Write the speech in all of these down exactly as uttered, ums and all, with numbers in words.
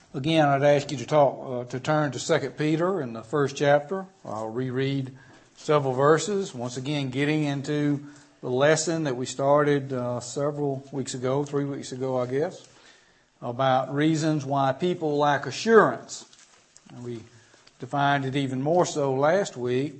Again, I'd ask you to talk uh, to turn to Second Peter in the first chapter. I'll reread several verses. Once again, getting into the lesson that we started uh, several weeks ago, three weeks ago, I guess, about reasons why people lack assurance. And we defined it even more so last week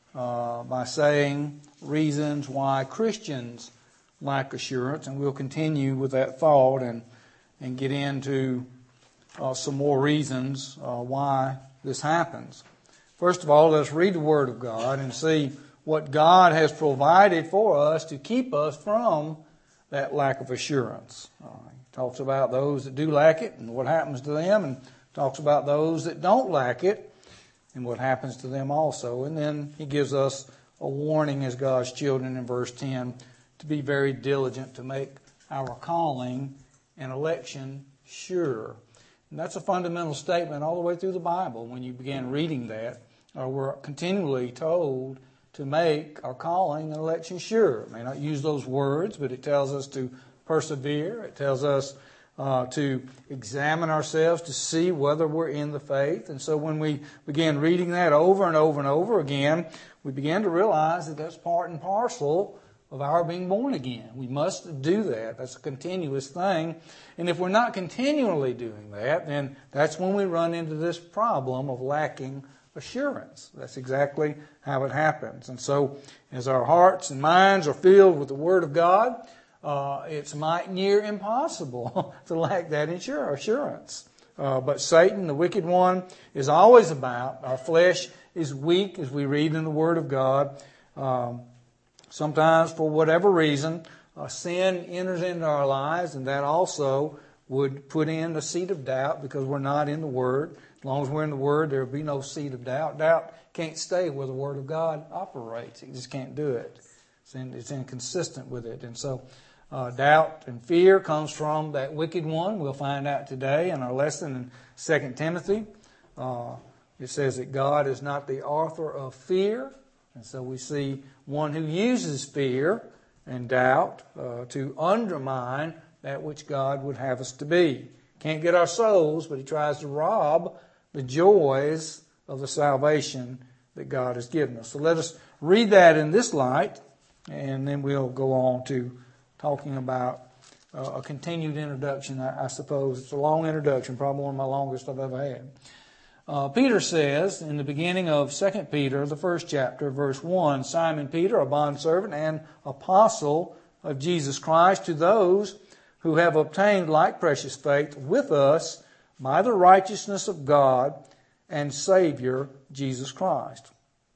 uh, by saying reasons why Christians lack assurance, and we'll continue with that thought and and get into Uh, some more reasons uh, why this happens. First of all, let's read the Word of God and see what God has provided for us to keep us from that lack of assurance. Uh, he talks about those that do lack it and what happens to them, and talks about those that don't lack it and what happens to them also. And then he gives us a warning as God's children in verse ten to be very diligent to make our calling and election sure. And that's a fundamental statement all the way through the Bible. When you begin reading that, uh, we're continually told to make our calling and election sure. It may not use those words, but it tells us to persevere. It tells us uh, to examine ourselves to see whether we're in the faith. And so when we begin reading that over and over and over again, we begin to realize that that's part and parcel of our being born again. We must do that. That's a continuous thing. And if we're not continually doing that, then that's when we run into this problem of lacking assurance. That's exactly how it happens. And so as our hearts and minds are filled with the Word of God, uh, it's mighty near impossible to lack that assurance. Uh, but Satan, the wicked one, is always about. Our flesh is weak, as we read in the Word of God. Um, Sometimes, for whatever reason, uh, sin enters into our lives, and that also would put in a seed of doubt because we're not in the Word. As long as we're in the Word, there will be no seed of doubt. Doubt can't stay where the Word of God operates. It just can't do it. It's, in, it's inconsistent with it. And so uh, doubt and fear comes from that wicked one. We'll find out today in our lesson in Second Timothy. Uh, it says that God is not the author of fear. And so we see one who uses fear and doubt uh, to undermine that which God would have us to be. Can't get our souls, but he tries to rob the joys of the salvation that God has given us. So let us read that in this light, and then we'll go on to talking about uh, a continued introduction. I, I suppose it's a long introduction, probably one of my longest I've ever had. Uh, Peter says in the beginning of Second Peter, the first chapter, verse one, Simon Peter, a bondservant and apostle of Jesus Christ, to those who have obtained like precious faith with us by the righteousness of God and Savior Jesus Christ.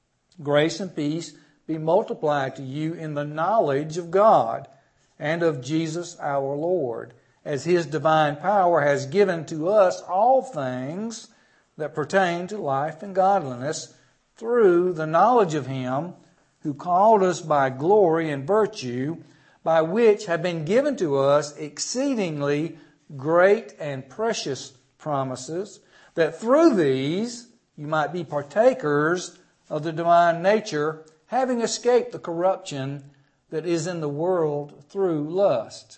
Grace and peace be multiplied to you in the knowledge of God and of Jesus our Lord, as his divine power has given to us all things that pertain to life and godliness through the knowledge of him who called us by glory and virtue, by which have been given to us exceedingly great and precious promises, that through these you might be partakers of the divine nature, having escaped the corruption that is in the world through lust.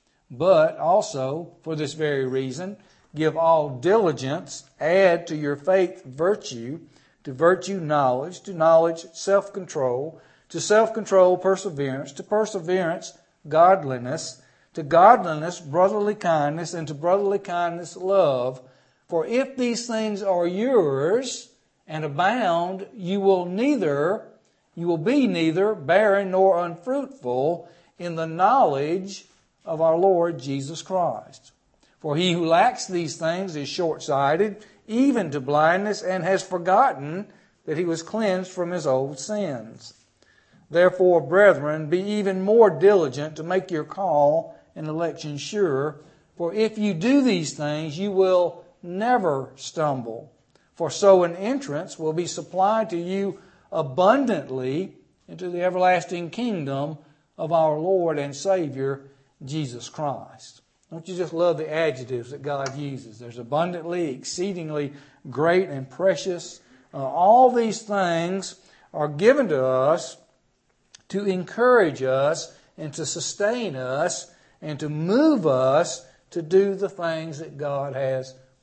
But also, for this very reason, give all diligence, add to your faith virtue, to virtue knowledge, to knowledge self-control, to self-control perseverance, to perseverance godliness, to godliness brotherly kindness, and to brotherly kindness love. For if these things are yours and abound, you will neither, you will be neither barren nor unfruitful in the knowledge of our Lord Jesus Christ. For he who lacks these things is short-sighted, even to blindness, and has forgotten that he was cleansed from his old sins. Therefore, brethren, be even more diligent to make your call and election sure. For if you do these things, you will never stumble. For so an entrance will be supplied to you abundantly into the everlasting kingdom of our Lord and Savior, Jesus Christ. Don't you just love the adjectives that God uses? There's abundantly, exceedingly great and precious. Uh, all these things are given to us to encourage us and to sustain us and to move us to do the things that God has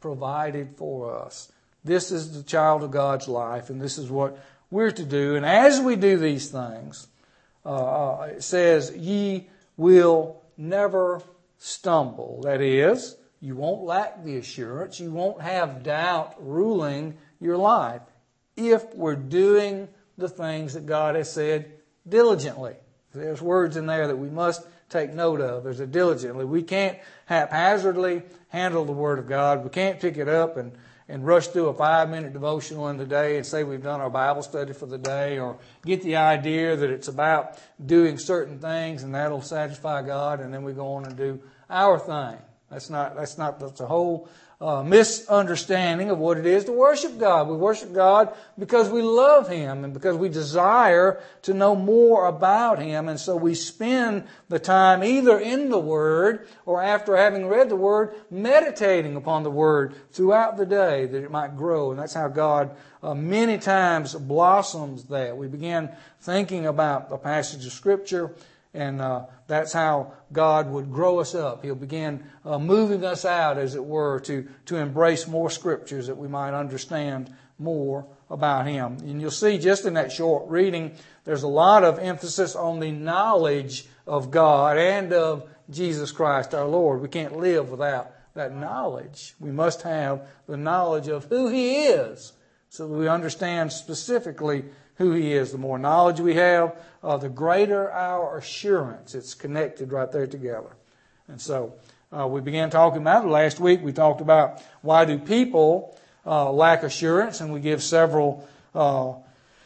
provided for us. This is the child of God's life, and this is what we're to do. And as we do these things, uh, it says, ye will never stumble. That is, you won't lack the assurance. You won't have doubt ruling your life if we're doing the things that God has said diligently. There's words in there that we must take note of. There's a diligently. We can't haphazardly handle the Word of God. We can't pick it up and, and rush through a five-minute devotional in the day and say we've done our Bible study for the day, or get the idea that it's about doing certain things and that'll satisfy God, and then we go on and do our thing. That's not, that's not, that's a whole uh, misunderstanding of what it is to worship God. We worship God because we love Him and because we desire to know more about Him. And so we spend the time either in the Word or after having read the Word, meditating upon the Word throughout the day that it might grow. And that's how God uh, many times blossoms that. We begin thinking about a passage of Scripture, and uh, that's how God would grow us up. He'll begin uh, moving us out, as it were, to, to embrace more Scriptures that we might understand more about Him. And you'll see just in that short reading, there's a lot of emphasis on the knowledge of God and of Jesus Christ our Lord. We can't live without that knowledge. We must have the knowledge of who He is so that we understand specifically who He is. The more knowledge we have, uh, the greater our assurance. It's connected right there together. And so uh, we began talking about it last week. We talked about why do people uh, lack assurance, and we give several uh,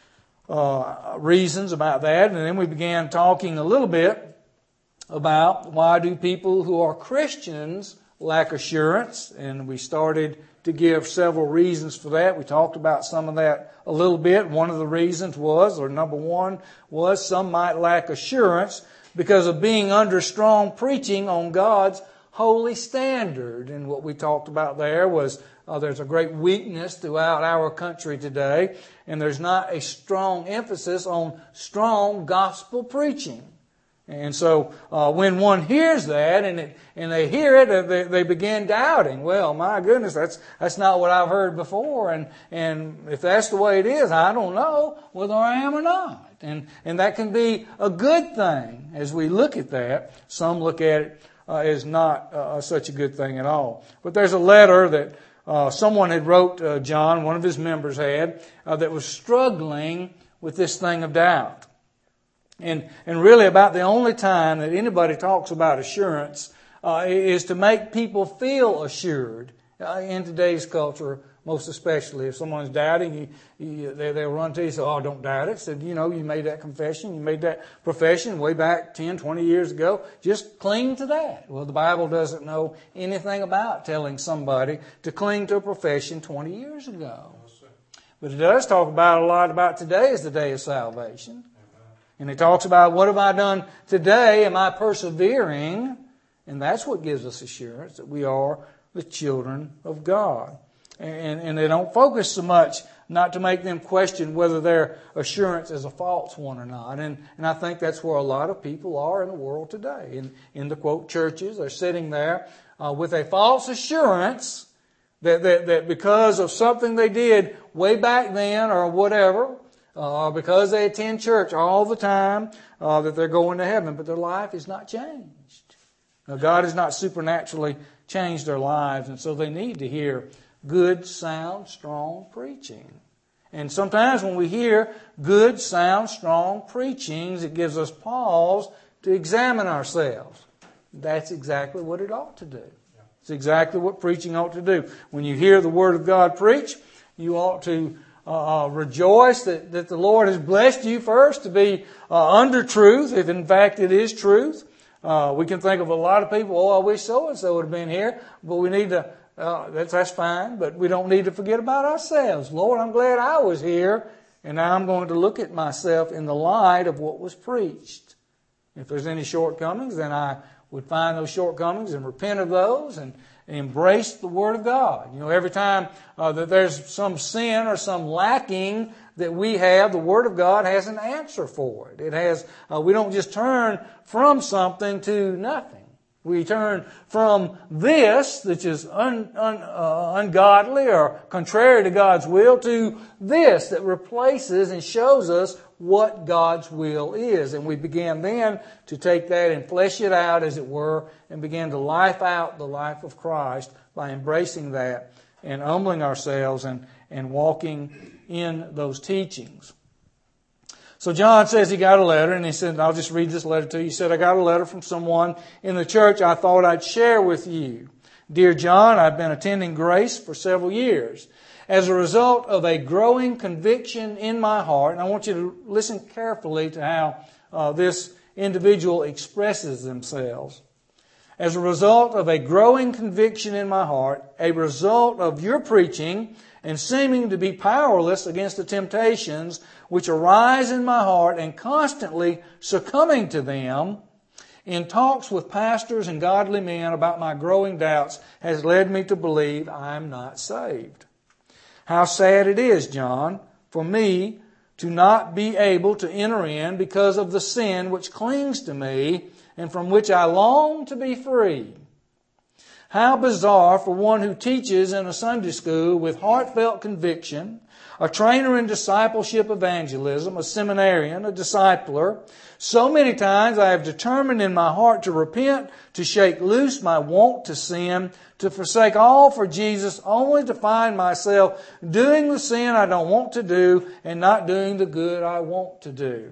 uh, reasons about that. And then we began talking a little bit about why do people who are Christians lack assurance, and we started to give several reasons for that. We talked about some of that a little bit. One of the reasons was, or number one, was some might lack assurance because of being under strong preaching on God's holy standard. And what we talked about there was uh, there's a great weakness throughout our country today, and there's not a strong emphasis on strong gospel preaching. And so uh, when one hears that and it, and they hear it, uh, they, they begin doubting. Well, my goodness, that's that's not what I've heard before. And and if that's the way it is, I don't know whether I am or not. And and that can be a good thing as we look at that. Some look at it uh, as not uh, such a good thing at all. But there's a letter that uh, someone had wrote, uh, John, one of his members had, uh, that was struggling with this thing of doubt. And and really about the only time that anybody talks about assurance uh, is to make people feel assured uh, in today's culture, most especially. If someone's doubting, you, you, they, they'll run to you and say, oh, don't doubt it. So, you know, you made that confession, you made that profession way back ten, twenty years ago. Just cling to that. Well, the Bible doesn't know anything about telling somebody to cling to a profession twenty years ago. But it does talk about a lot about today as the day of salvation. And it talks about, what have I done today? Am I persevering? And that's what gives us assurance that we are the children of God. And, and they don't focus so much not to make them question whether their assurance is a false one or not. And, and I think that's where a lot of people are in the world today. In, in the, quote, churches, they're sitting there uh, with a false assurance that, that, that because of something they did way back then or whatever, Uh, because they attend church all the time, uh, that they're going to heaven, but their life is not changed. Now, God has not supernaturally changed their lives, and so they need to hear good, sound, strong preaching. And sometimes when we hear good, sound, strong preachings, it gives us pause to examine ourselves. That's exactly what it ought to do. It's exactly what preaching ought to do. When you hear the Word of God preached, you ought to Uh, rejoice that, that the Lord has blessed you first to be uh, under truth, if in fact it is truth. Uh, we can think of a lot of people, oh, I wish so-and-so would have been here, but we need to, uh, that's, that's fine, but we don't need to forget about ourselves. Lord, I'm glad I was here, and now I'm going to look at myself in the light of what was preached. If there's any shortcomings, then I would find those shortcomings and repent of those and embrace the Word of God. You know, every time uh, that there's some sin or some lacking that we have, the Word of God has an answer for it. It has. Uh, we don't just turn from something to nothing. We turn from this, which is un, un, uh, ungodly or contrary to God's will, to this that replaces and shows us what God's will is. And we began then to take that and flesh it out, as it were, and begin to life out the life of Christ by embracing that and humbling ourselves and, and walking in those teachings. So John says he got a letter, and he said, I'll just read this letter to you. He said, I got a letter from someone in the church I thought I'd share with you. Dear John, I've been attending Grace for several years. As a result of a growing conviction in my heart, and I want you to listen carefully to how uh, this individual expresses themselves. As a result of a growing conviction in my heart, a result of your preaching and seeming to be powerless against the temptations which arise in my heart and constantly succumbing to them, in talks with pastors and godly men about my growing doubts, has led me to believe I am not saved. How sad it is, John, for me to not be able to enter in because of the sin which clings to me and from which I long to be free. How bizarre for one who teaches in a Sunday school with heartfelt conviction, a trainer in discipleship evangelism, a seminarian, a discipler. So many times I have determined in my heart to repent, to shake loose my want to sin, to forsake all for Jesus, only to find myself doing the sin I don't want to do and not doing the good I want to do.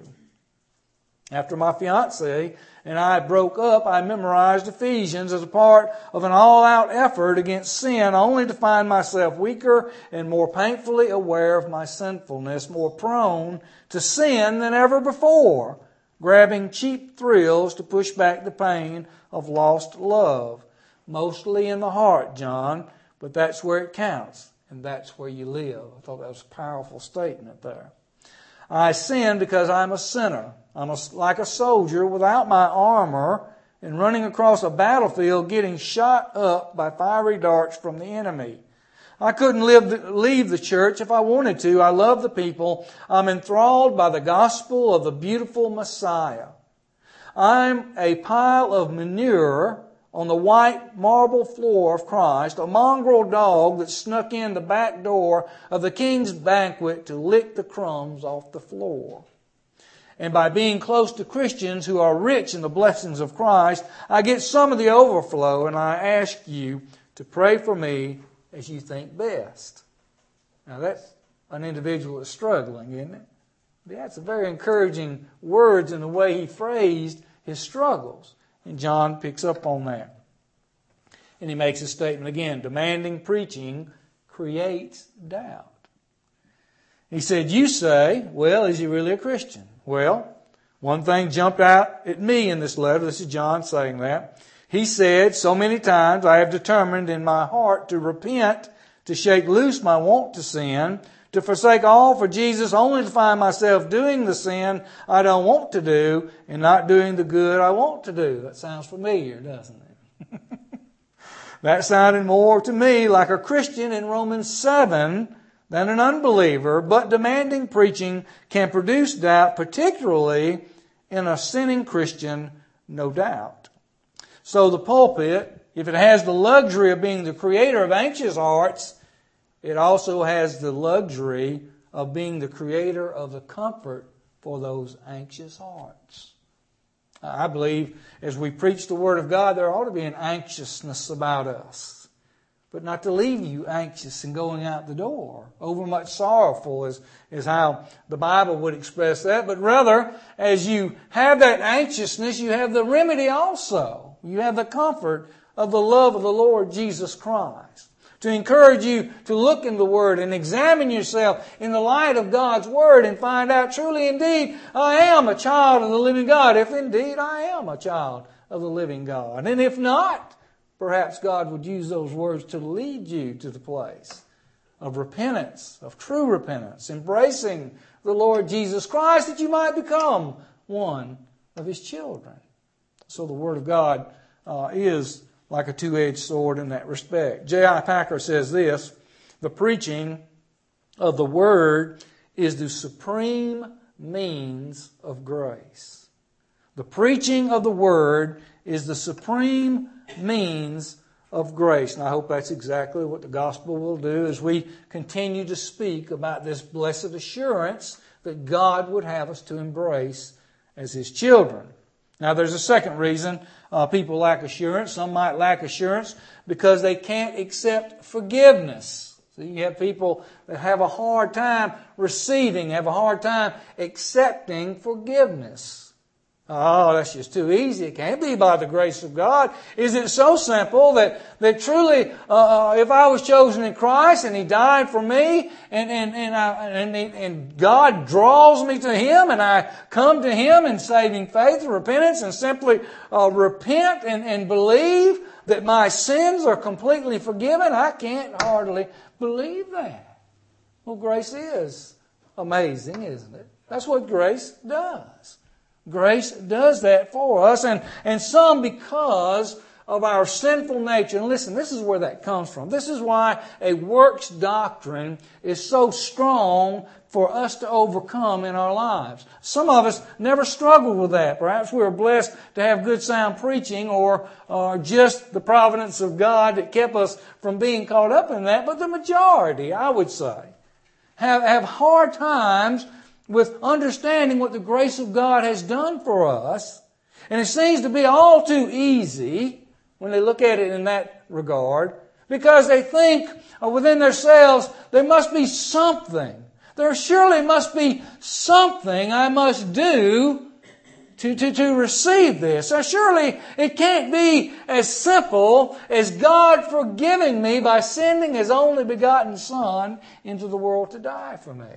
After my fiancée and I broke up, I memorized Ephesians as a part of an all-out effort against sin, only to find myself weaker and more painfully aware of my sinfulness, more prone to sin than ever before, grabbing cheap thrills to push back the pain of lost love. Mostly in the heart, John, but that's where it counts, and that's where you live. I thought that was a powerful statement there. I sin because I'm a sinner. I'm a, like a soldier without my armor and running across a battlefield getting shot up by fiery darts from the enemy. I couldn't live, leave the church if I wanted to. I love the people. I'm enthralled by the gospel of the beautiful Messiah. I'm a pile of manure on the white marble floor of Christ, a mongrel dog that snuck in the back door of the king's banquet to lick the crumbs off the floor. And by being close to Christians who are rich in the blessings of Christ, I get some of the overflow, and I ask you to pray for me as you think best. Now that's an individual that's struggling, isn't it? That's a very encouraging words in the way he phrased his struggles. And John picks up on that. And he makes a statement again, demanding preaching creates doubt. He said, you say, well, is he really a Christian? Well, one thing jumped out at me in this letter. This is John saying that. He said, so many times I have determined in my heart to repent, to shake loose my want to sin, to forsake all for Jesus, only to find myself doing the sin I don't want to do and not doing the good I want to do. That sounds familiar, doesn't it? That sounded more to me like a Christian in Romans seven than an unbeliever, but demanding preaching can produce doubt, particularly in a sinning Christian, no doubt. So the pulpit, if it has the luxury of being the creator of anxious hearts, it also has the luxury of being the creator of the comfort for those anxious hearts. I believe as we preach the Word of God, there ought to be an anxiousness about us. But not to leave you anxious and going out the door. Overmuch sorrowful is, is how the Bible would express that. But rather, as you have that anxiousness, you have the remedy also. You have the comfort of the love of the Lord Jesus Christ. To encourage you to look in the Word and examine yourself in the light of God's Word and find out truly indeed I am a child of the living God. If indeed I am a child of the living God. And if not, perhaps God would use those words to lead you to the place of repentance, of true repentance, embracing the Lord Jesus Christ that you might become one of His children. So the Word of God uh, is like a two-edged sword in that respect. J I Packer says this, the preaching of the Word is the supreme means of grace. The preaching of the Word is the supreme means of grace. And I hope that's exactly what the gospel will do as we continue to speak about this blessed assurance that God would have us to embrace as His children. Now there's a second reason uh, people lack assurance. Some might lack assurance because they can't accept forgiveness. So you have people that have a hard time receiving, have a hard time accepting forgiveness. Oh, that's just too easy. It can't be by the grace of God. Is it so simple that, that truly, uh, if I was chosen in Christ and He died for me and, and, and, I, and, and God draws me to Him and I come to Him in saving faith and repentance and simply uh, repent and, and believe that my sins are completely forgiven? I can't hardly believe that. Well, grace is amazing, isn't it? That's what grace does. Grace does that for us, and, and some because of our sinful nature. And listen, this is where that comes from. This is why a works doctrine is so strong for us to overcome in our lives. Some of us never struggled with that. Perhaps we were blessed to have good sound preaching or, or just the providence of God that kept us from being caught up in that. But the majority, I would say, have, have hard times with understanding what the grace of God has done for us. And it seems to be all too easy when they look at it in that regard, because they think within themselves there must be something. There surely must be something I must do to, to, to receive this. So surely it can't be as simple as God forgiving me by sending His only begotten Son into the world to die for me.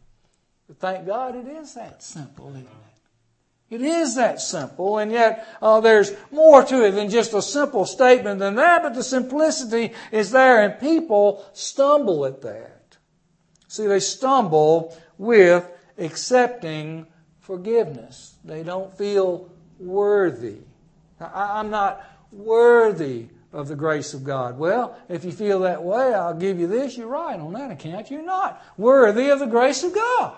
But thank God it is that simple, isn't it? It is that simple, and yet uh, there's more to it than just a simple statement than that, but the simplicity is there, and people stumble at that. See, they stumble with accepting forgiveness. They don't feel worthy. I, I'm not worthy of the grace of God. Well, if you feel that way, I'll give you this. You're right on that account. You're not worthy of the grace of God.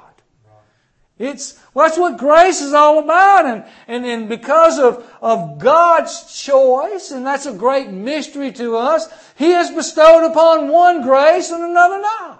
It's, well, that's what grace is all about. And, and, and because of, of God's choice, and that's a great mystery to us, He has bestowed upon one grace and another not.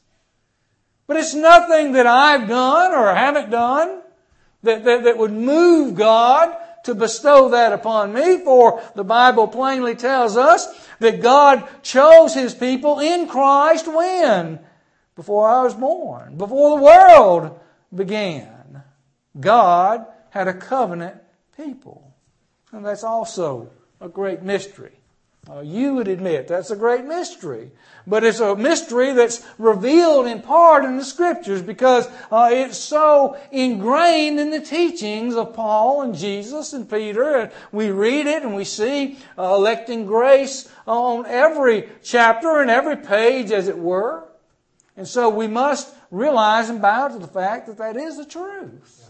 But it's nothing that I've done or haven't done that, that, that would move God to bestow that upon me. For the Bible plainly tells us that God chose His people in Christ when? Before I was born. Before the world began. God had a covenant people. And that's also a great mystery. Uh, you would admit that's a great mystery. But it's a mystery that's revealed in part in the Scriptures because uh, it's so ingrained in the teachings of Paul and Jesus and Peter. And we read it and we see uh, electing grace on every chapter and every page, as it were. And so we must realize and bow to the fact that that is the truth.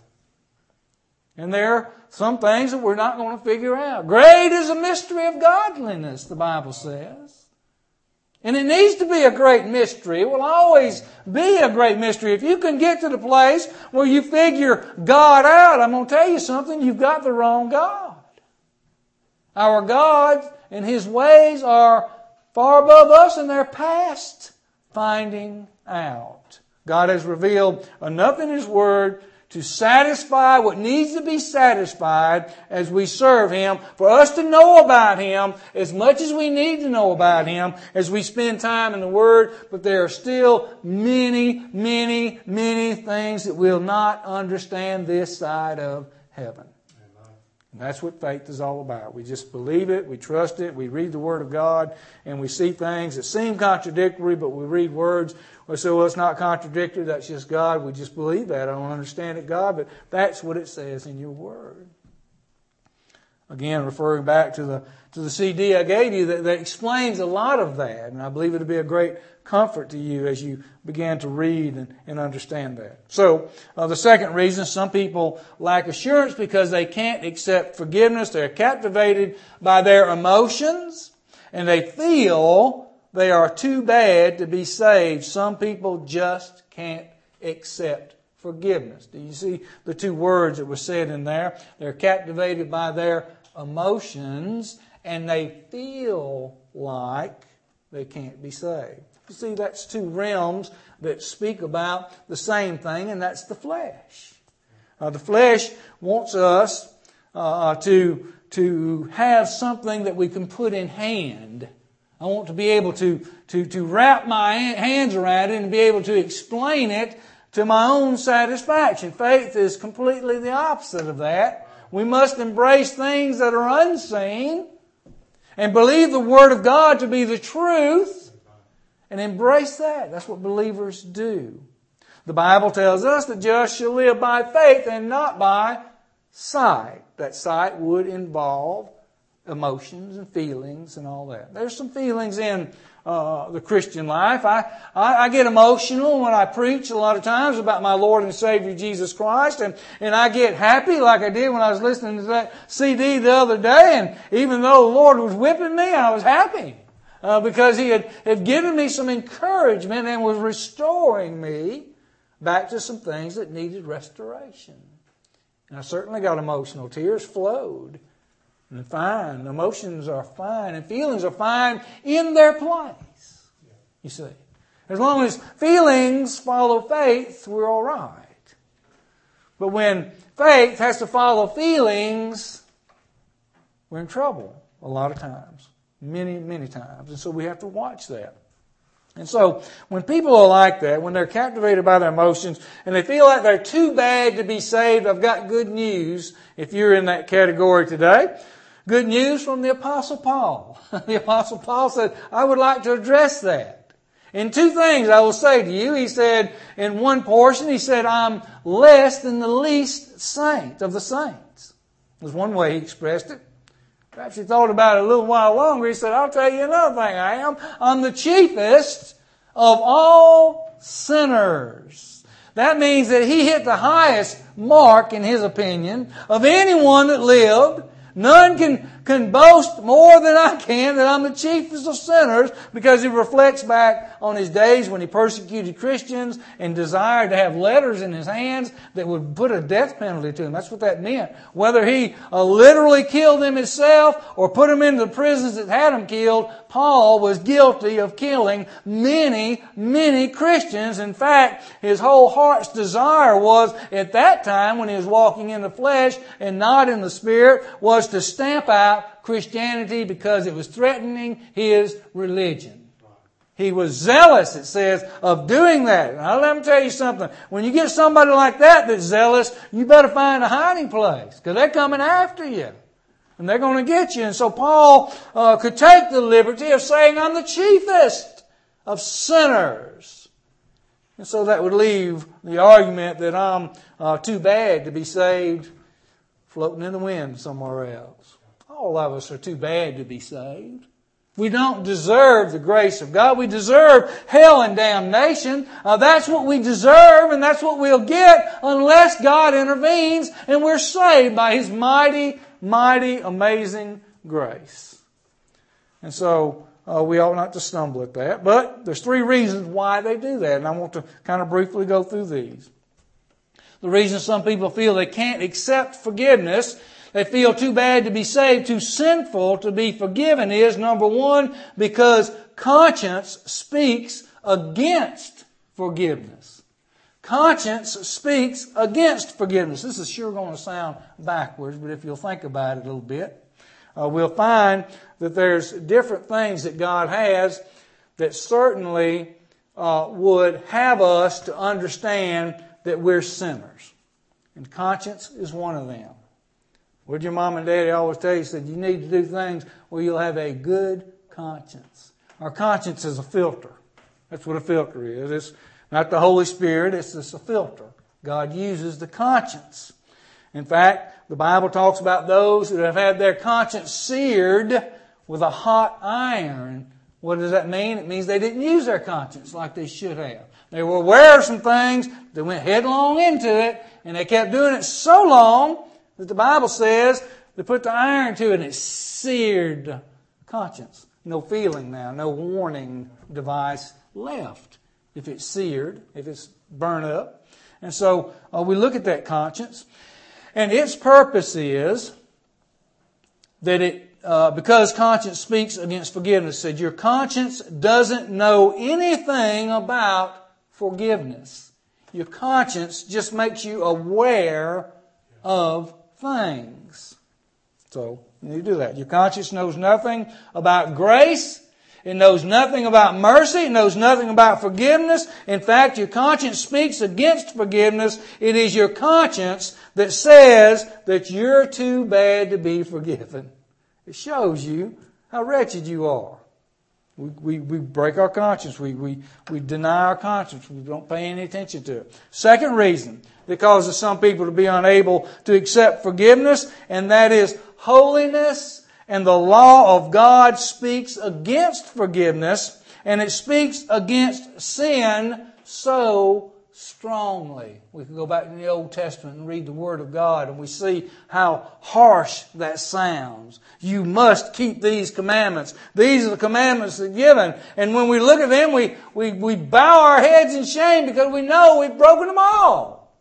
And there are some things that we're not going to figure out. Great is the mystery of godliness, the Bible says. And it needs to be a great mystery. It will always be a great mystery. If you can get to the place where you figure God out, I'm going to tell you something, you've got the wrong God. Our God and His ways are far above us, and they're past finding out. God has revealed enough in His Word to satisfy what needs to be satisfied as we serve Him, for us to know about Him as much as we need to know about Him as we spend time in the Word. But there are still many, many, many things that we'll not understand this side of heaven. And that's what faith is all about. We just believe it, we trust it, we read the Word of God, and we see things that seem contradictory, but we read words. We say, well, it's not contradictory, that's just God. We just believe that. I don't understand it, God, but that's what it says in your Word. Again, referring back to the to the C D I gave you that, that explains a lot of that, and I believe it'll be a great comfort to you as you begin to read and, and understand that. So, uh, the second reason, some people lack assurance because they can't accept forgiveness. They're captivated by their emotions, and they feel they are too bad to be saved. Some people just can't accept forgiveness. Do you see the two words that were said in there? They're captivated by their emotions, and they feel like they can't be saved. You see, that's two realms that speak about the same thing, and that's the flesh. Uh, the flesh wants us uh, to, to have something that we can put in hand. I want to be able to, to, to wrap my hands around it and be able to explain it to my own satisfaction. Faith is completely the opposite of that. We must embrace things that are unseen and believe the Word of God to be the truth and embrace that. That's what believers do. The Bible tells us the just shall live by faith and not by sight. That sight would involve emotions and feelings and all that. There's some feelings in uh, the Christian life. I, I, I get emotional when I preach a lot of times about my Lord and Savior Jesus Christ, and, and I get happy like I did when I was listening to that C D the other day, and even though the Lord was whipping me, I was happy uh, because He had, had given me some encouragement and was restoring me back to some things that needed restoration. And I certainly got emotional. Tears flowed. And fine. Emotions are fine. And feelings are fine in their place. You see. As long as feelings follow faith, we're all right. But when faith has to follow feelings, we're in trouble a lot of times. Many, many times. And so we have to watch that. And so when people are like that, when they're captivated by their emotions and they feel like they're too bad to be saved, I've got good news if you're in that category today. Good news from the Apostle Paul. The Apostle Paul said, I would like to address that. In two things I will say to you. He said, in one portion, he said, I'm less than the least saint of the saints. Was one way he expressed it. Perhaps he thought about it a little while longer. He said, I'll tell you another thing I am. I'm the chiefest of all sinners. That means that he hit the highest mark, in his opinion, of anyone that lived. None can, can boast more than I can that I'm the chiefest of sinners, because he reflects back on his days when he persecuted Christians and desired to have letters in his hands that would put a death penalty to him. That's what that meant. Whether he uh, literally killed them himself or put them into the prisons that had them killed, Paul was guilty of killing many, many Christians. In fact, his whole heart's desire was, at that time when he was walking in the flesh and not in the Spirit, was to stamp out Christianity because it was threatening his religion. He was zealous, it says, of doing that. Now let me tell you something. When you get somebody like that that's zealous, you better find a hiding place, because they're coming after you. And they're going to get you. And so Paul uh, could take the liberty of saying, I'm the chiefest of sinners. And so that would leave the argument that I'm uh, too bad to be saved floating in the wind somewhere else. All of us are too bad to be saved. We don't deserve the grace of God. We deserve hell and damnation. Uh, that's what we deserve, and that's what we'll get unless God intervenes and we're saved by His mighty, mighty, amazing grace. And so uh, we ought not to stumble at that. But there's three reasons why they do that, and I want to kind of briefly go through these. The reason some people feel they can't accept forgiveness, they feel too bad to be saved, too sinful to be forgiven, is, number one, because conscience speaks against forgiveness. Conscience speaks against forgiveness. This is sure going to sound backwards, but if you'll think about it a little bit, uh, we'll find that there's different things that God has that certainly uh, would have us to understand that we're sinners. And conscience is one of them. What did your mom and daddy always tell you? Said you need to do things where you'll have a good conscience. Our conscience is a filter. That's what a filter is. It's not the Holy Spirit. It's just a filter. God uses the conscience. In fact, the Bible talks about those that have had their conscience seared with a hot iron. What does that mean? It means they didn't use their conscience like they should have. They were aware of some things. They went headlong into it, and they kept doing it so long that the Bible says they put the iron to it and it seared conscience. No feeling now, no warning device left. If it's seared, if it's burned up. And so uh, we look at that conscience. And its purpose is that it, uh, because conscience speaks against forgiveness, said your conscience doesn't know anything about forgiveness. Your conscience just makes you aware of things. So you do that. Your conscience knows nothing about grace. It knows nothing about mercy. It knows nothing about forgiveness. In fact, your conscience speaks against forgiveness. It is your conscience that says that you're too bad to be forgiven. It shows you how wretched you are. We, we, we break our conscience. We, we, we deny our conscience. We don't pay any attention to it. Second reason that causes some people to be unable to accept forgiveness, and that is holiness. And the law of God speaks against forgiveness, and it speaks against sin so strongly. We can go back to the Old Testament and read the Word of God, and we see how harsh that sounds. You must keep these commandments. These are the commandments that are given. And when we look at them, we, we, we bow our heads in shame because we know we've broken them all.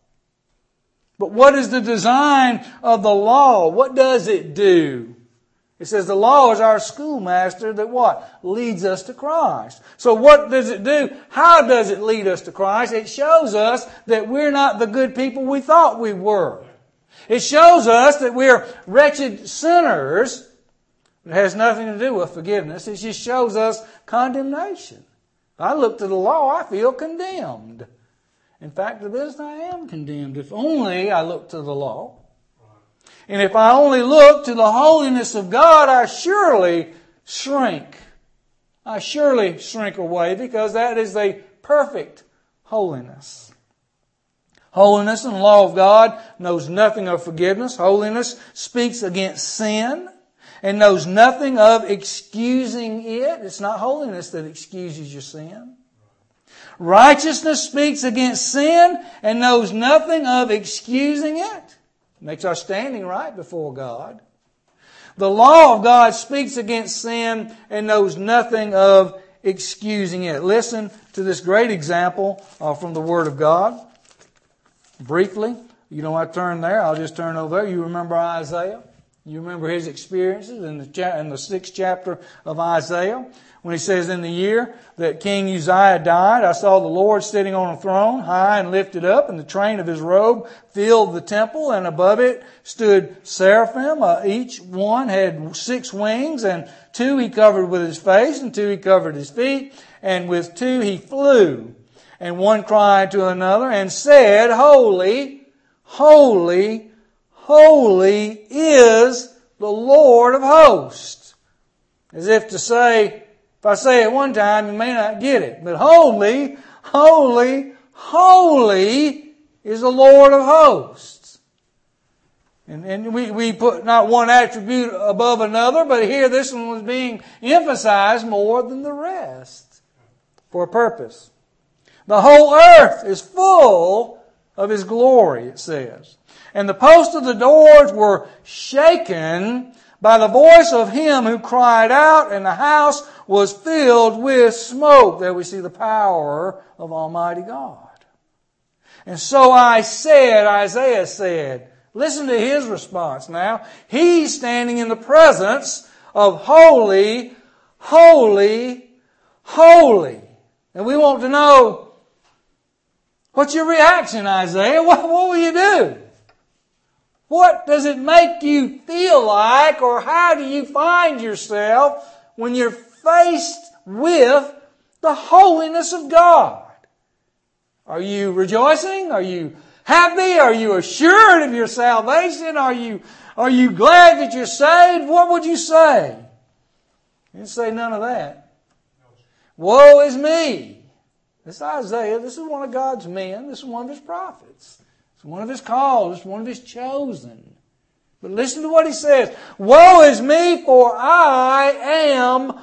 But what is the design of the law? What does it do? It says the law is our schoolmaster that what? Leads us to Christ. So what does it do? How does it lead us to Christ? It shows us that we're not the good people we thought we were. It shows us that we're wretched sinners. It has nothing to do with forgiveness. It just shows us condemnation. I look to the law, I feel condemned. In fact, of this, I am condemned. If only I look to the law. And if I only look to the holiness of God, I surely shrink. I surely shrink away because that is a perfect holiness. Holiness and the law of God knows nothing of forgiveness. Holiness speaks against sin and knows nothing of excusing it. It's not holiness that excuses your sin. Righteousness speaks against sin and knows nothing of excusing it. Makes our standing right before God. The law of God speaks against sin and knows nothing of excusing it. Listen to this great example uh, from the Word of God. Briefly, you don't have to turn there. I'll just turn over there. You remember Isaiah? You remember his experiences in the, cha- in the sixth chapter of Isaiah, when he says, in the year that King Uzziah died, I saw the Lord sitting on a throne, high and lifted up, and the train of his robe filled the temple, and above it stood seraphim. Uh, each one had six wings, and two he covered with his face, and two he covered his feet, and with two he flew. And one cried to another and said, Holy, holy, holy is the Lord of hosts. As if to say, if I say it one time, you may not get it. But holy, holy, holy is the Lord of hosts. And, and we, we put not one attribute above another, but here this one was being emphasized more than the rest for a purpose. The whole earth is full of His glory, it says. And the posts of the doors were shaken by the voice of him who cried out, and the house was filled with smoke. There we see the power of Almighty God. And so I said, Isaiah said, listen to his response now. He's standing in the presence of holy, holy, holy. And we want to know, what's your reaction, Isaiah? What, what will you do? What does it make you feel like, or how do you find yourself when you're faced with the holiness of God? Are you rejoicing? Are you happy? Are you assured of your salvation? Are you, are you glad that you're saved? What would you say? You didn't say none of that. Woe is me. This is Isaiah. This is one of God's men. This is one of His prophets. It's one of His called. It's one of His chosen. But listen to what he says. Woe is me, for I am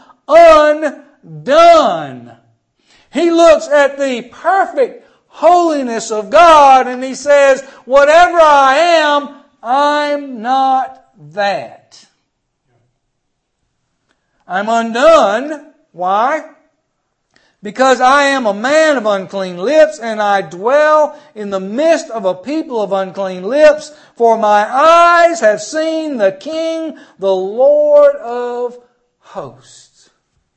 undone. He looks at the perfect holiness of God and he says, whatever I am, I'm not that. I'm undone. Why? because I am a man of unclean lips, and I dwell in the midst of a people of unclean lips, for my eyes have seen the King, the Lord of hosts.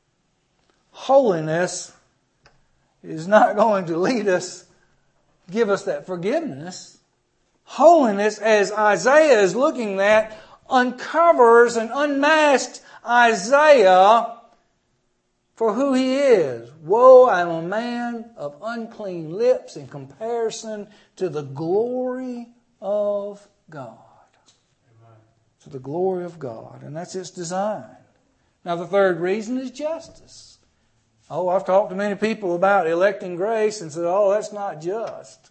Holiness is not going to lead us, give us that forgiveness. Holiness, as Isaiah is looking at, uncovers and unmasks Isaiah for who he is. Woe, I am a man of unclean lips in comparison to the glory of God. Amen. To the glory of God. And that's its design. Now the third reason is justice. Oh, I've talked to many people about electing grace and said, oh, that's not just.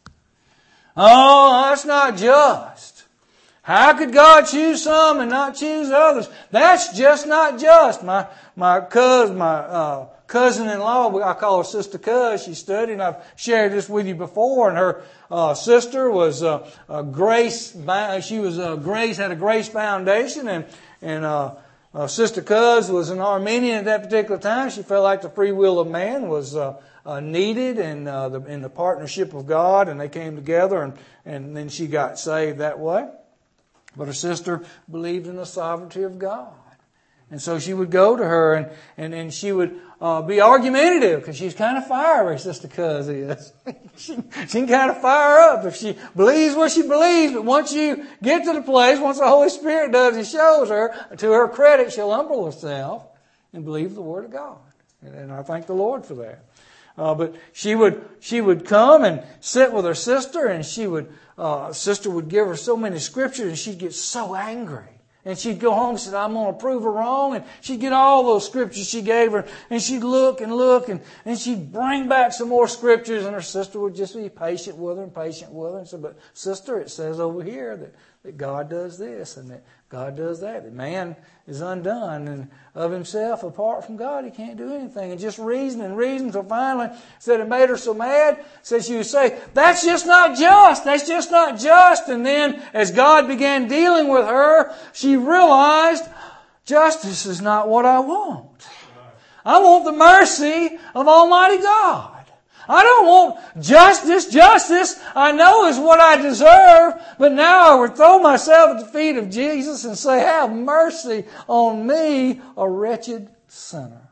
Oh, that's not just. How could God choose some and not choose others? That's just not just. My my cousin, my uh, cousin-in-law, I call her Sister Cuz. She studied, and I've shared this with you before. And her uh, sister was uh, a Grace. She was a Grace had a Grace Foundation, and and uh, uh, Sister Cuz was an Armenian at that particular time. She felt like the free will of man was uh, uh, needed in uh, the in the partnership of God, and they came together, and and then she got saved that way. But her sister believed in the sovereignty of God. And so she would go to her and, and, and she would uh, be argumentative because she's kind of fiery, Sister Cuz is. she, she can kind of fire up if she believes what she believes. But once you get to the place, once the Holy Spirit does, He shows her, to her credit, she'll humble herself and believe the Word of God. And, and I thank the Lord for that. Uh, but she would she would come and sit with her sister, and she would uh, sister would give her so many scriptures, and she'd get so angry. And she'd go home and say, I'm going to prove her wrong. And she'd get all those scriptures she gave her, and she'd look and look, and, and she'd bring back some more scriptures, and her sister would just be patient with her and patient with her. And say, but sister, it says over here that, that God does this and that God does that. That man is undone, and of himself, apart from God, he can't do anything. And just reason and reason until finally said it made her so mad, said she would say, that's just not just, that's just not just. And then as God began dealing with her, she realized justice is not what I want. I want the mercy of Almighty God. I don't want justice. Justice, I know, is what I deserve. But now I would throw myself at the feet of Jesus and say, have mercy on me, a wretched sinner.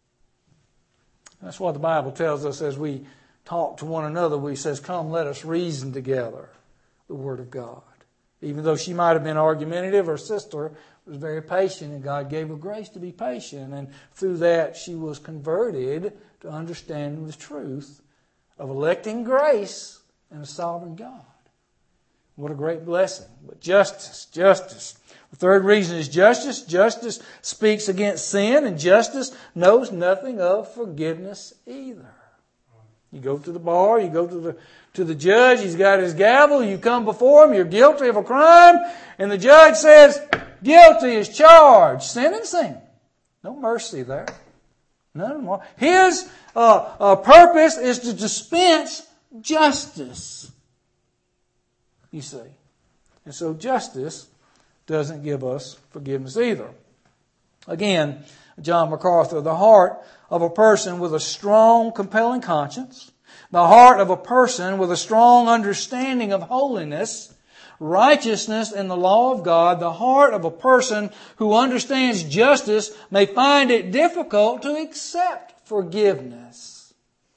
That's what the Bible tells us as we talk to one another. We says, come, let us reason together the Word of God. Even though she might have been argumentative, her sister was very patient, and God gave her grace to be patient. And through that, she was converted to understanding the truth of electing grace and a sovereign God. What a great blessing. But justice, justice. The third reason is justice. Justice speaks against sin, and justice knows nothing of forgiveness either. You go to the bar, you go to the to the judge, he's got his gavel, you come before him, you're guilty of a crime, and the judge says, guilty is charged. Sentencing. No mercy there. None more. His uh, uh, purpose is to dispense justice. You see. And so justice doesn't give us forgiveness either. Again, John MacArthur, the heart of a person with a strong, compelling conscience, the heart of a person with a strong understanding of holiness, righteousness, and the law of God, the heart of a person who understands justice may find it difficult to accept forgiveness.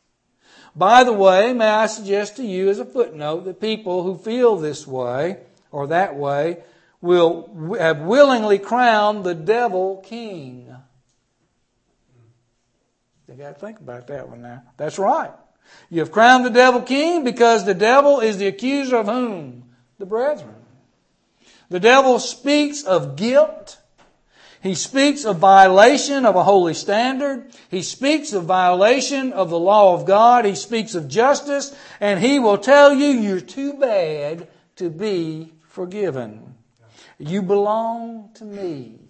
By the way, may I suggest to you as a footnote that people who feel this way or that way will have willingly crowned the devil king. You got to think about that one now. That's right. You have crowned the devil king because the devil is the accuser of whom? The brethren. The devil speaks of guilt. He speaks of violation of a holy standard. He speaks of violation of the law of God. He speaks of justice. And he will tell you you're too bad to be forgiven. You belong to me.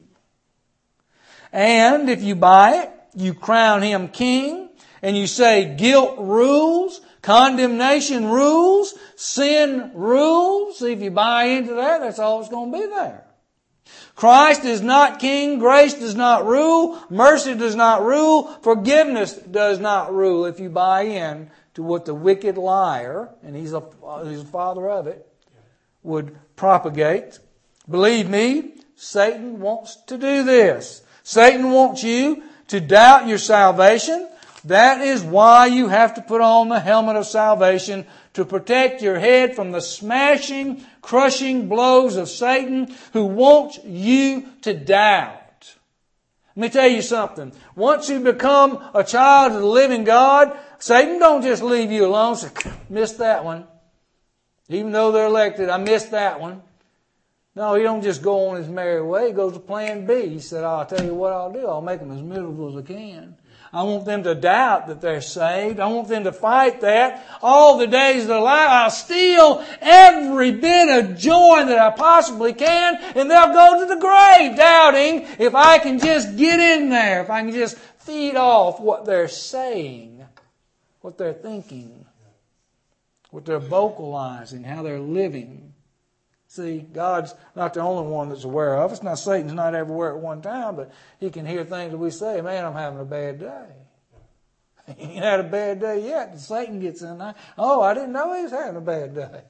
And if you buy it, you crown him king. And you say guilt rules, condemnation rules, sin rules. See, if you buy into that, that's all that's going to be there. Christ is not king. Grace does not rule. Mercy does not rule. Forgiveness does not rule if you buy in to what the wicked liar, and he's a, he's a father of it, would propagate. Believe me, Satan wants to do this. Satan wants you to doubt your salvation. That is why you have to put on the helmet of salvation to protect your head from the smashing, crushing blows of Satan, who wants you to doubt. Let me tell you something. Once you become a child of the living God, Satan don't just leave you alone. Say, missed that one. Even though they're elected, I missed that one. No, he don't just go on his merry way. He goes to plan B. He said, I'll tell you what I'll do. I'll make them as miserable as I can. I want them to doubt that they're saved. I want them to fight that all the days of their life. I'll steal every bit of joy that I possibly can, and they'll go to the grave doubting if I can just get in there, if I can just feed off what they're saying, what they're thinking, what they're vocalizing, how they're living. See, God's not the only one that's aware of us. Now, Satan's not everywhere at one time, but he can hear things that we say, man, I'm having a bad day. He ain't had a bad day yet. And Satan gets in there. Oh, I didn't know he was having a bad day.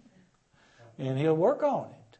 And he'll work on it.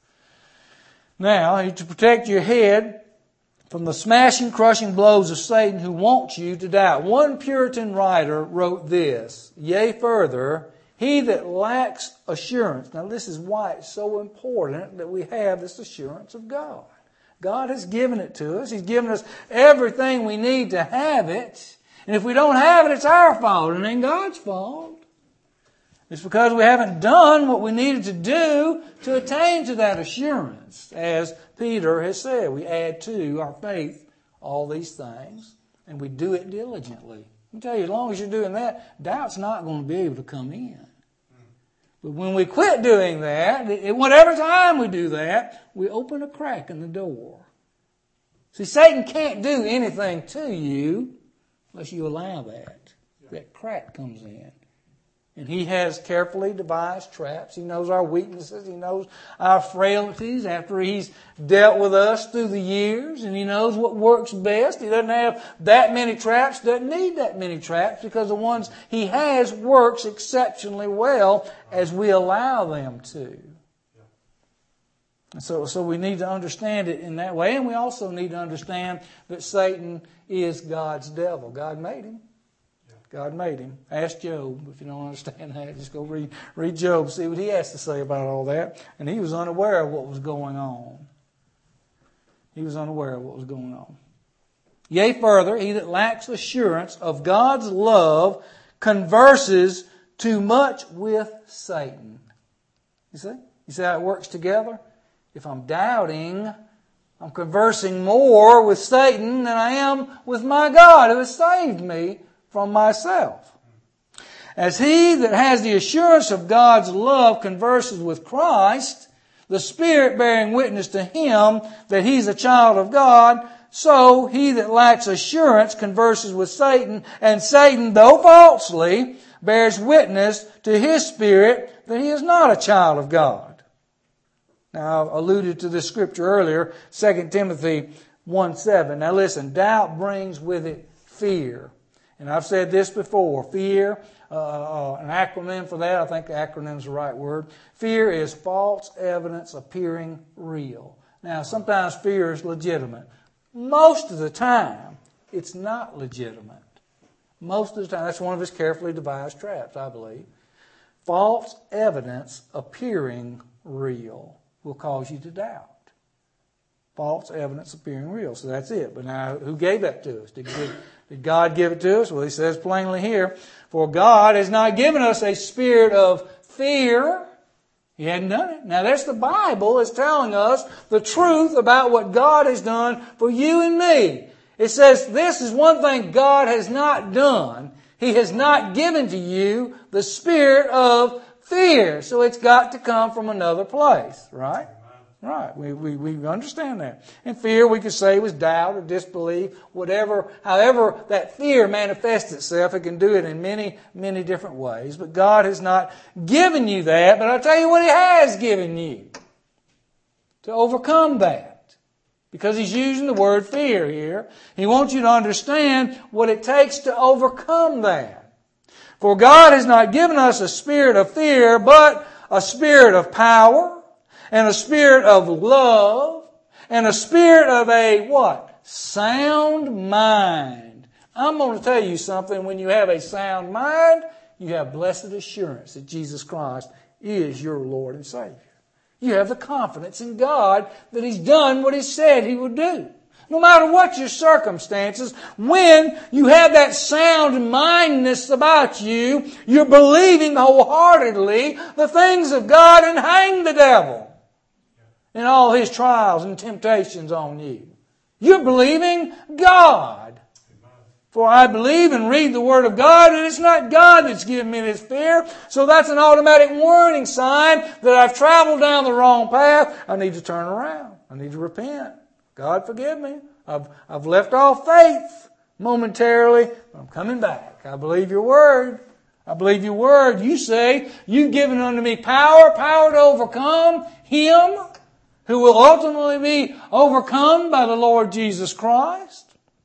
Now, to protect your head from the smashing, crushing blows of Satan who wants you to doubt. One Puritan writer wrote this, yea, further, he that lacks assurance. Now this is why it's so important that we have this assurance of God. God has given it to us. He's given us everything we need to have it. And if we don't have it, it's our fault. It ain't God's fault. It's because we haven't done what we needed to do to attain to that assurance. As Peter has said, we add to our faith all these things, and we do it diligently. I tell you, as long as you're doing that, doubt's not going to be able to come in. But when we quit doing that, at whatever time we do that, we open a crack in the door. See, Satan can't do anything to you unless you allow that. That crack comes in. And he has carefully devised traps. He knows our weaknesses. He knows our frailties after he's dealt with us through the years. And he knows what works best. He doesn't have that many traps, doesn't need that many traps, because the ones he has works exceptionally well as we allow them to. And so, so we need to understand it in that way. And we also need to understand that Satan is God's devil. God made him. God made him. Ask Job. If you don't understand that, just go read, read Job, see what he has to say about all that. And he was unaware of what was going on. He was unaware of what was going on. Yea, further, he that lacks assurance of God's love converses too much with Satan. You see? You see how it works together? If I'm doubting, I'm conversing more with Satan than I am with my God who has saved me from myself. As he that has the assurance of God's love converses with Christ, the Spirit bearing witness to him that he's a child of God, so he that lacks assurance converses with Satan, and Satan, though falsely, bears witness to his spirit that he is not a child of God. Now, I alluded to this scripture earlier, Second Timothy one seven. Now listen, doubt brings with it fear. And I've said this before, fear, uh, uh, an acronym for that, I think the acronym is the right word. Fear is false evidence appearing real. Now, sometimes fear is legitimate. Most of the time, it's not legitimate. Most of the time, that's one of his carefully devised traps, I believe. False evidence appearing real will cause you to doubt. False evidence appearing real. So that's it. But now, who gave that to us? Did, did, did God give it to us? Well, he says plainly here, for God has not given us a spirit of fear. He hadn't done it. Now, that's the Bible is telling us the truth about what God has done for you and me. It says this is one thing God has not done. He has not given to you the spirit of fear. So it's got to come from another place, right? Right, we, we, we understand that. And fear, we could say, was doubt or disbelief, whatever, however that fear manifests itself, it can do it in many, many different ways. But God has not given you that, but I'll tell you what He has given you. to overcome that. Because he's using the word fear here. He wants you to understand what it takes to overcome that. For God has not given us a spirit of fear, but a spirit of power, and a spirit of love, and a spirit of a what? Sound mind. I'm going to tell you something. When you have a sound mind, you have blessed assurance that Jesus Christ is your Lord and Savior. You have the confidence in God that He's done what He said He would do. No matter what your circumstances, when you have that sound mindedness about you, you're believing wholeheartedly the things of God and hang the devil in all his trials and temptations on you. You're believing God. For I believe and read the Word of God, and it's not God that's given me this fear. So that's an automatic warning sign that I've traveled down the wrong path. I need to turn around. I need to repent. God forgive me. I've, I've left off faith momentarily. But I'm coming back. I believe your Word. I believe your Word. You say, you've given unto me power, power to overcome him who will ultimately be overcome by the Lord Jesus Christ.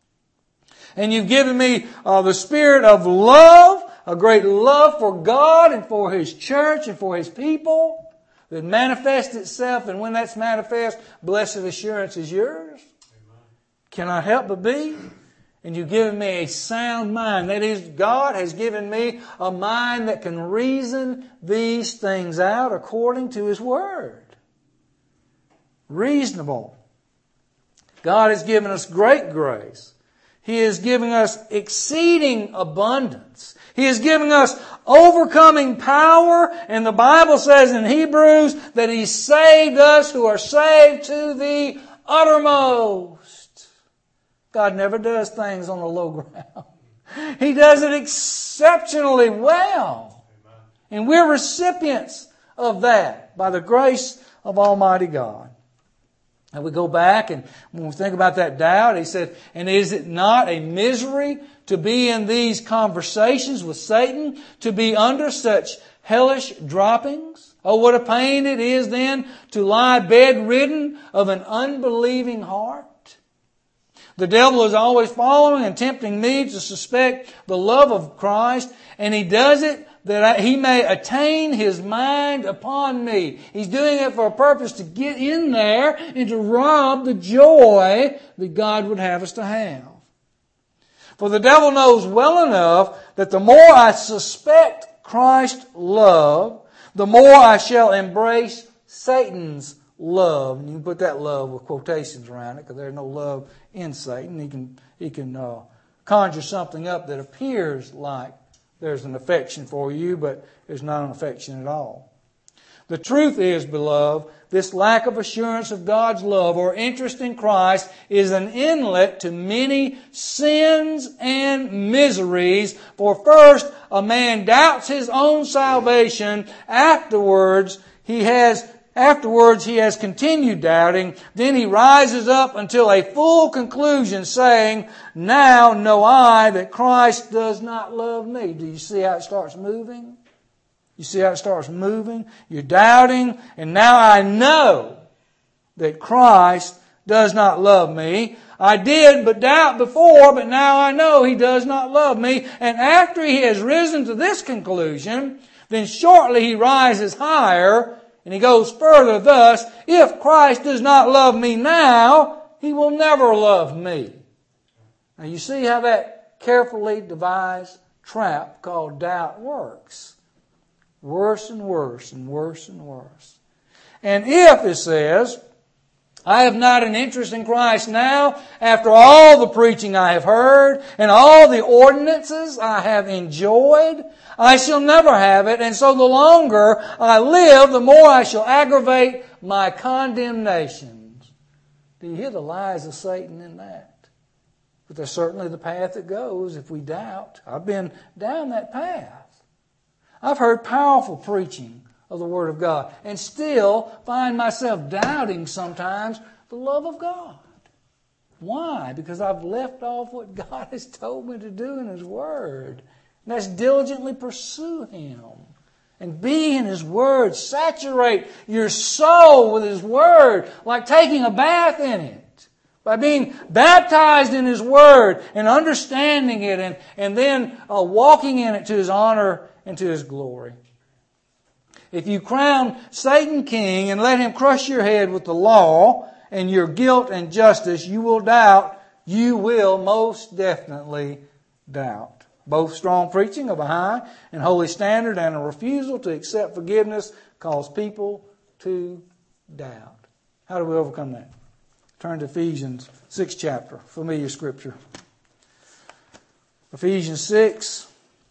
And you've given me uh, the spirit of love, a great love for God and for His church and for His people that manifests itself. And when that's manifest, blessed assurance is yours. Amen. Cannot help but be. And you've given me a sound mind. That is, God has given me a mind that can reason these things out according to His Word. Reasonable. God has given us great grace. He is giving us exceeding abundance. He is giving us overcoming power. And the Bible says in Hebrews that He saved us who are saved to the uttermost. God never does things on the low ground. He does it exceptionally well. And we're recipients of that by the grace of Almighty God. And we go back, and when we think about that doubt, he said, and is it not a misery to be in these conversations with Satan, to be under such hellish droppings? Oh, what a pain it is then to lie bedridden of an unbelieving heart. The devil is always following and tempting me to suspect the love of Christ, and he does it that he may attain his mind upon me. He's doing it for a purpose to get in there and to rob the joy that God would have us to have. For the devil knows well enough that the more I suspect Christ's love, the more I shall embrace Satan's love. And you can put that love with quotations around it because there's no love in Satan. He can, he can uh, conjure something up that appears like there's an affection for you, but there's not an affection at all. The truth is, beloved, this lack of assurance of God's love or interest in Christ is an inlet to many sins and miseries. For first, a man doubts his own salvation. Afterwards, he has Afterwards, he has continued doubting. Then he rises up until a full conclusion, saying, now know I that Christ does not love me. Do you see how it starts moving? You see how it starts moving? You're doubting, and now I know that Christ does not love me. I did but doubt before, but now I know He does not love me. And after he has risen to this conclusion, then shortly he rises higher, and he goes further thus, if Christ does not love me now, He will never love me. Now you see how that carefully devised trap called doubt works. Worse and worse and worse and worse. And if, it says, I have not an interest in Christ now, after all the preaching I have heard and all the ordinances I have enjoyed, I shall never have it. And so the longer I live, the more I shall aggravate my condemnations. Do you hear the lies of Satan in that? But that's certainly the path it goes if we doubt. I've been down that path. I've heard powerful preaching of the Word of God and still find myself doubting sometimes the love of God. Why? Because I've left off what God has told me to do in His Word. And that's diligently pursue Him and be in His Word. Saturate your soul with His Word, like taking a bath in it. By being baptized in His Word and understanding it and, and then uh, walking in it to His honor and to His glory. If you crown Satan king and let him crush your head with the law and your guilt and justice, you will doubt, you will most definitely doubt. Both strong preaching of a high and holy standard and a refusal to accept forgiveness cause people to doubt. How do we overcome that? Turn to Ephesians sixth chapter, familiar scripture. Ephesians six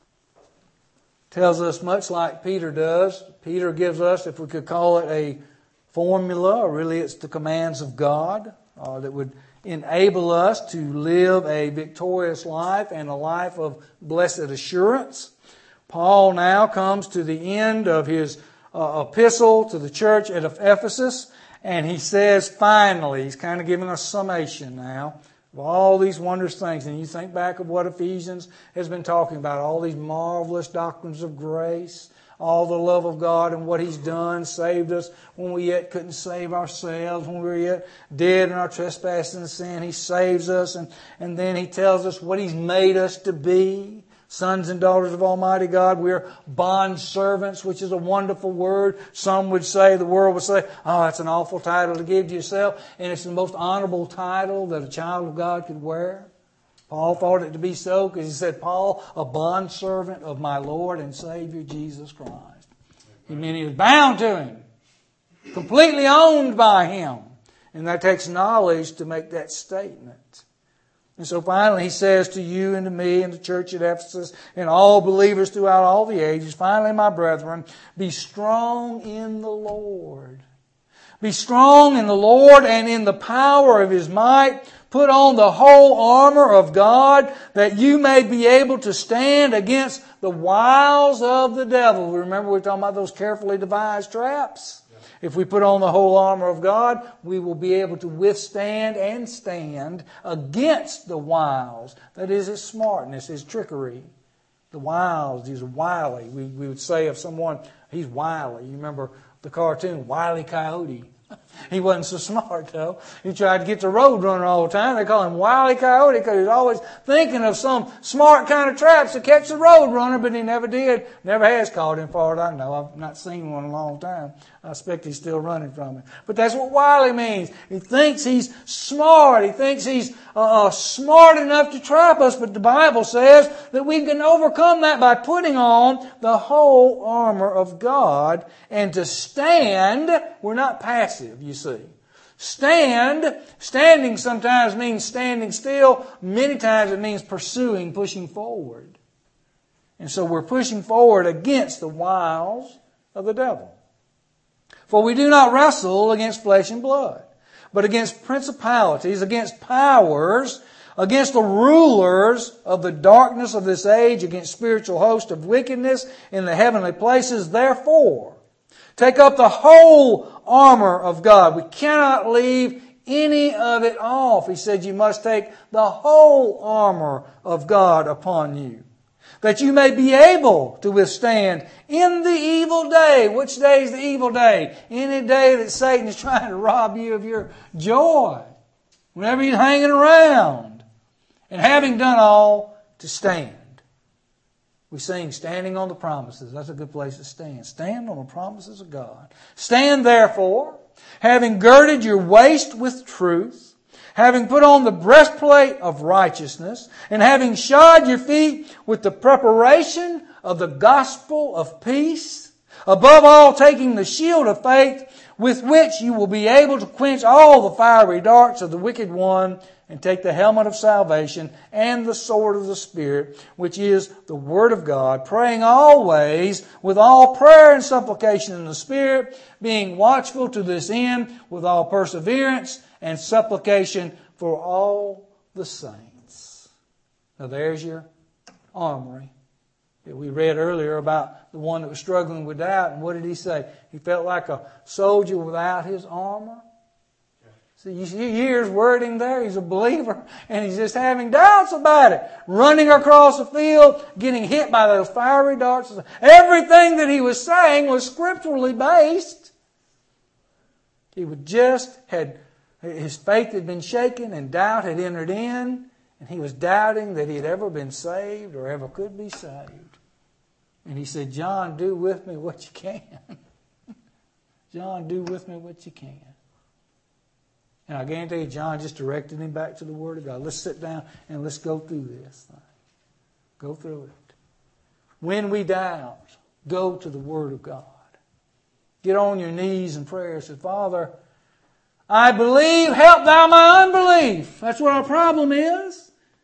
tells us much like Peter does. Peter gives us, if we could call it a formula, or really it's the commands of God uh, that would enable us to live a victorious life and a life of blessed assurance. Paul now comes to the end of his uh, epistle to the church at Ephesus, and he says, finally, he's kind of giving a summation now of all these wondrous things. And you think back of what Ephesians has been talking about, all these marvelous doctrines of grace, all the love of God and what He's done, saved us when we yet couldn't save ourselves, when we were yet dead in our trespasses and sin. He saves us, and, and then He tells us what He's made us to be. Sons and daughters of Almighty God. We are bond servants, which is a wonderful word. Some would say, the world would say, oh, that's an awful title to give to yourself. And it's the most honorable title that a child of God could wear. Paul thought it to be so because he said, Paul, a bondservant of my Lord and Savior Jesus Christ. He meant he was bound to Him, completely owned by Him. And that takes knowledge to make that statement. And so finally he says to you and to me and the church at Ephesus and all believers throughout all the ages, finally, my brethren, be strong in the Lord. Be strong in the Lord and in the power of His might. Put on the whole armor of God that you may be able to stand against the wiles of the devil. Remember we were talking about those carefully devised traps? If we put on the whole armor of God, we will be able to withstand and stand against the wiles. That is His smartness, His trickery. The wiles, He's wily. We, we would say of someone, he's wily. You remember the cartoon, Wile E. Coyote. He wasn't so smart, though. He tried to get the Roadrunner all the time. They call him Wile E. Coyote because he was always thinking of some smart kind of traps to catch the Roadrunner, but he never did. Never has caught him, far as I know. I've not seen one in a long time. I expect he's still running from it. But that's what wily means. He thinks he's smart. He thinks he's uh, smart enough to trap us. But the Bible says that we can overcome that by putting on the whole armor of God. And to stand, we're not passive, you see. Stand, standing sometimes means standing still. Many times it means pursuing, pushing forward. And so we're pushing forward against the wiles of the devil. For we do not wrestle against flesh and blood, but against principalities, against powers, against the rulers of the darkness of this age, against spiritual hosts of wickedness in the heavenly places. Therefore, take up the whole armor of God. We cannot leave any of it off. He said you must take the whole armor of God upon you, that you may be able to withstand in the evil day. Which day is the evil day? Any day that Satan is trying to rob you of your joy. Whenever he's hanging around. And having done all, to stand. We sing, standing on the promises. That's a good place to stand. Stand on the promises of God. Stand therefore, having girded your waist with truth, having put on the breastplate of righteousness, and having shod your feet with the preparation of the gospel of peace, above all taking the shield of faith, with which you will be able to quench all the fiery darts of the wicked one, and take the helmet of salvation and the sword of the Spirit, which is the Word of God, praying always with all prayer and supplication in the Spirit, being watchful to this end with all perseverance and supplication for all the saints. Now there's your armory that we read earlier about the one that was struggling with doubt. And what did he say? He felt like a soldier without his armor. So you see years wording there. He's a believer and he's just having doubts about it. Running across the field, getting hit by those fiery darts. Everything that he was saying was scripturally based. He would just had, his faith had been shaken and doubt had entered in. And he was doubting that he had ever been saved or ever could be saved. And he said, John, do with me what you can. John, do with me what you can. And I guarantee you, John just directed him back to the Word of God. Let's sit down and let's go through this thing. Go through it. When we doubt, go to the Word of God. Get on your knees in prayer and say, Father, I believe, help thou my unbelief. That's what our problem is.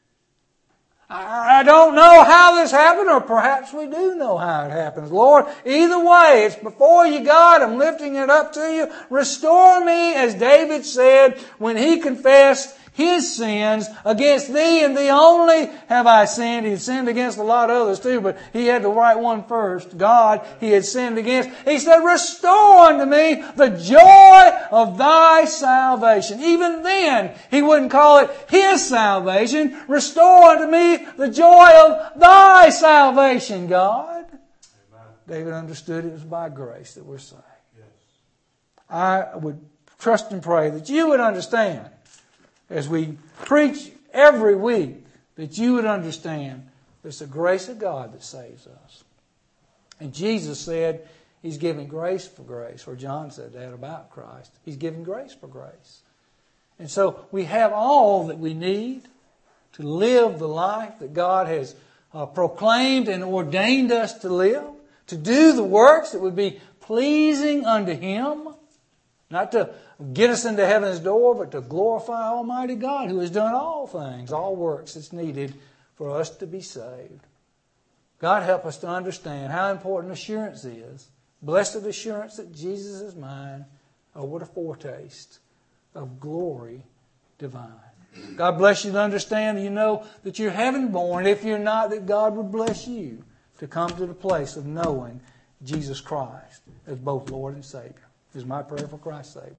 I don't know how this happened, or perhaps we do know how it happens. Lord, either way, it's before you, God. I'm lifting it up to you. Restore me, as David said when he confessed his sins. Against thee and thee only have I sinned. He had sinned against a lot of others too, but he had the right one first. God, he had sinned against. He said, restore unto me the joy of thy salvation. Even then, he wouldn't call it his salvation. Restore unto me the joy of thy salvation, God. Amen. David understood it was by grace that we're saved. Yes. I would trust and pray that you would understand, as we preach every week, that you would understand it's the grace of God that saves us. And Jesus said He's giving grace for grace, or John said that about Christ. He's giving grace for grace. And so we have all that we need to live the life that God has uh, proclaimed and ordained us to live, to do the works that would be pleasing unto Him, not to get us into heaven's door, but to glorify Almighty God, who has done all things, all works that's needed for us to be saved. God, help us to understand how important assurance is. Blessed assurance that Jesus is mine. Oh, what a foretaste of glory divine. God bless you to understand, you know that you're heaven born. If you're not, that God would bless you to come to the place of knowing Jesus Christ as both Lord and Savior. Is my prayer for Christ's sake.